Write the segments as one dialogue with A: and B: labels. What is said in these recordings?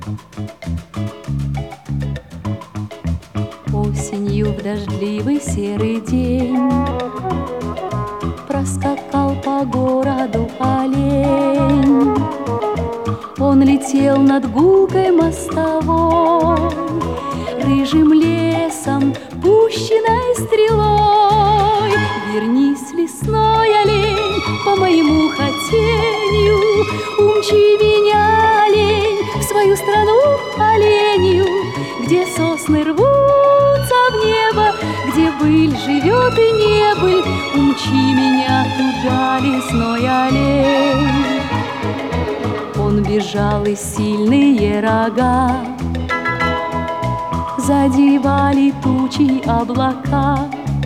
A: Осенью в дождливый серый день проскакал по городу олень. Он летел над гулкой мостовой, рыжим лесом, пущенной стрелой. Вернись, лесной олень, по моему хотению, умчи меня, олень, в свою страну оленью, где сосны рвутся в небо, где быль живет и небыль. Умчи меня туда, лесной олень. Он бежал, и сильные рога задевали тучи облака,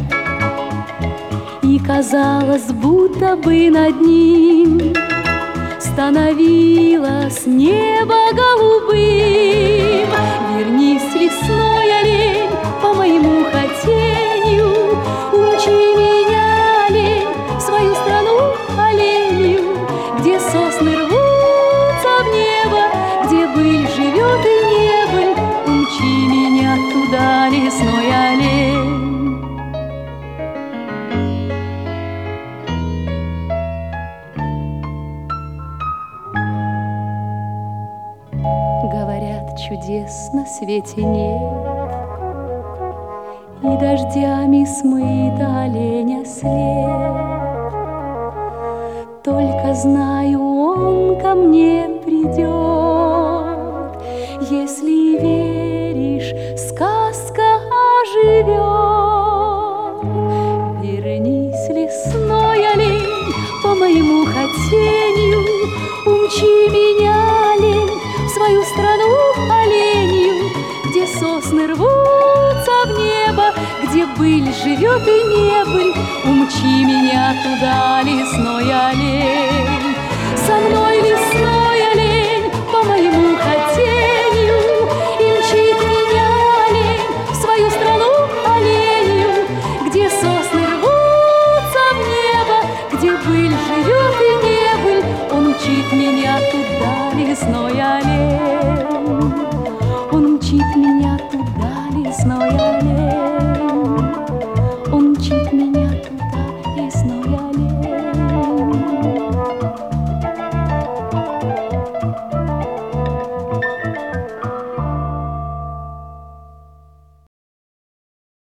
A: и казалось, будто бы над ним становилось небо голубым. Вернись, лесной олень, по моему хотению, умчи меня, олень, в свою страну оленью, где сосны рвутся в небо, где быль живет и небыль. Умчи меня туда, лесной олень. Говорят, чудес на свете нет, и дождями смыт оленя след. Только знаю, он ко мне придет. Если веришь, сказка оживет. Вернись, лесной олень, по моему хотению, умчи меня, олень, в свою страну оленью, где сосны рвутся в небо, где быль живет и небыль. Умчи меня туда, лесной олень.